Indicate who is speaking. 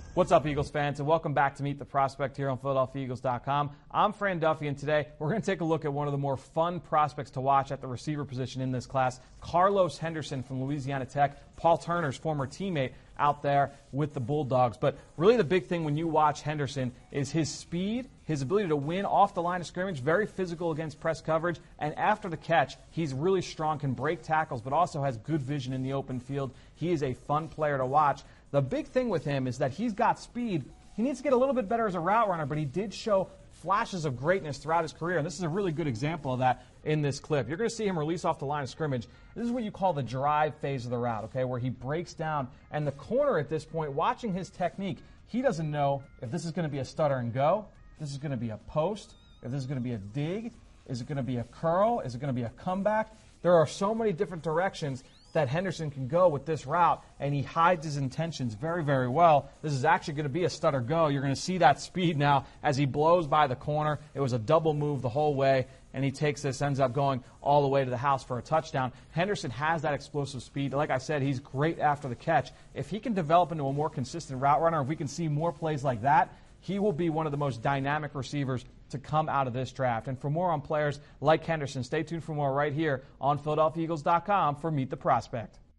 Speaker 1: What's up, Eagles fans, and welcome back to Meet the Prospect here on PhiladelphiaEagles.com. I'm Fran Duffy, and today we're going to take a look at one of the more fun prospects to watch at the receiver position in this class, Carlos Henderson from Louisiana Tech, Paul Turner's former teammate out there with the Bulldogs. But really the big thing when you watch Henderson is his speed, his ability to win off the line of scrimmage, very physical against press coverage, and after the catch, he's really strong, can break tackles, but also has good vision in the open field. He is a fun player to watch. The big thing with him is that he's got speed. He needs to get a little bit better as a route runner, but he did show flashes of greatness throughout his career, and this is a really good example of that in this clip. You're going to see him release off the line of scrimmage. This is what you call the drive phase of the route, okay, where he breaks down, and the corner at this point, watching his technique, he doesn't know if this is going to be a stutter and go, if this is going to be a post, if this is going to be a dig, is it going to be a curl, is it going to be a comeback? There are so many different directions that Henderson can go with this route, and he hides his intentions very, very well. This is actually going to be a stutter go. You're going to see that speed now as he blows by the corner. It was a double move the whole way, and he takes this, ends up going all the way to the house for a touchdown. Henderson has that explosive speed. Like I said, he's great after the catch. If he can develop into a more consistent route runner, if we can see more plays like that, he will be one of the most dynamic receivers to come out of this draft. And for more on players like Henderson, stay tuned for more right here on PhiladelphiaEagles.com for Meet the Prospect.